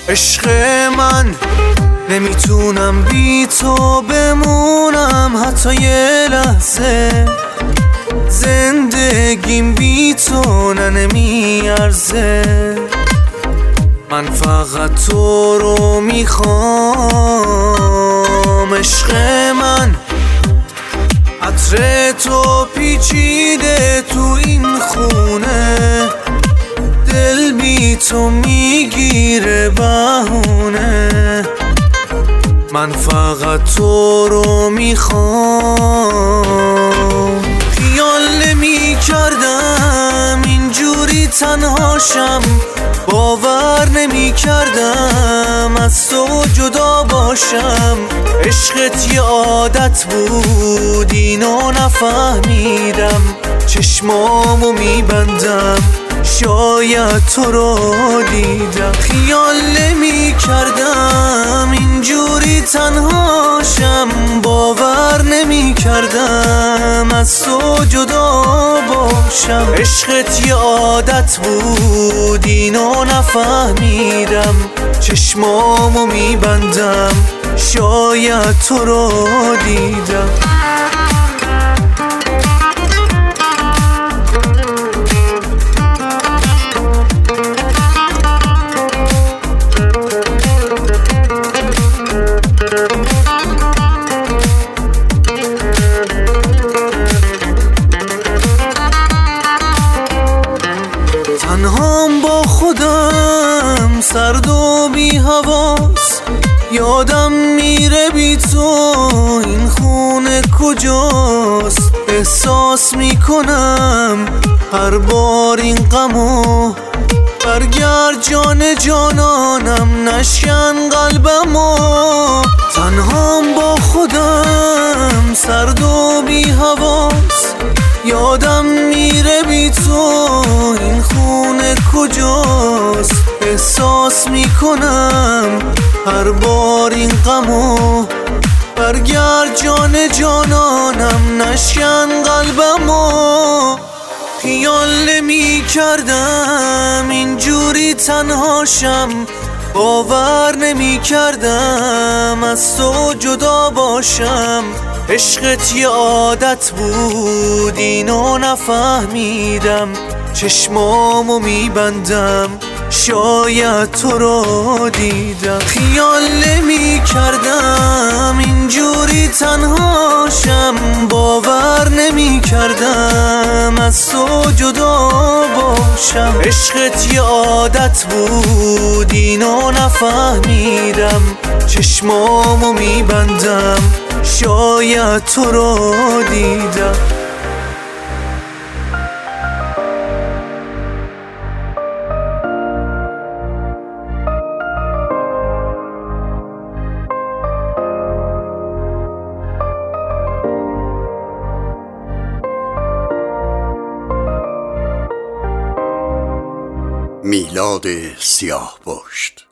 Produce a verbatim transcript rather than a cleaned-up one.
عشق من نمیتونم بی تو بمونم حتی یه لحظه، زندگیم بی تو نه نمیارزه. من فقط تو رو میخوام. عشق من عطر تو پیچیده تو این خونه، دل بی تو میگیره بهونه. من فقط تو رو میخوام. خیال نمی کردم اینجوری تنهاشم، باور نمی کردم از تو جدا باشم. عشقت یه عادت بود اینو نفهمیدم، چشمامو میبندم شاید تو رو دیدم. خیال نمی کردم اینجوری تنهاشم، باور نمی کردم از تو جدا باشم. عشقت یه عادت بود اینو نفهمیدم، چشمامو میبندم شاید تو رو دیدم. تنهام با خودم سرد و بی حواس، یادم میره بی تو این خونه کجاست. احساس میکنم هر بار این غمو، برگرد جان جانانم نشکن قلبمو. تنهام با خودم سرد و بی حواس، یادم میره بی تو این خونه کجاست. احساس میکنم هر بار این غمو، برگرد جان جانانم نشکن قلبمو. خیال نمی کردم اینجوری تنهاشم، باور نمی کردم از تو جدا باشم. عشقت یه عادت بود اینو نفهمیدم، چشمامو میبندم شاید تو رو دیدم. خیال نمی کردم اینجوری تنهاشم، باور نمی کردم از تو جدا باشم. عشقت یه عادت بود اینو نفهمیدم، چشمامو میبندم شاید تو رو دیدم. میلاد سیاهپشت.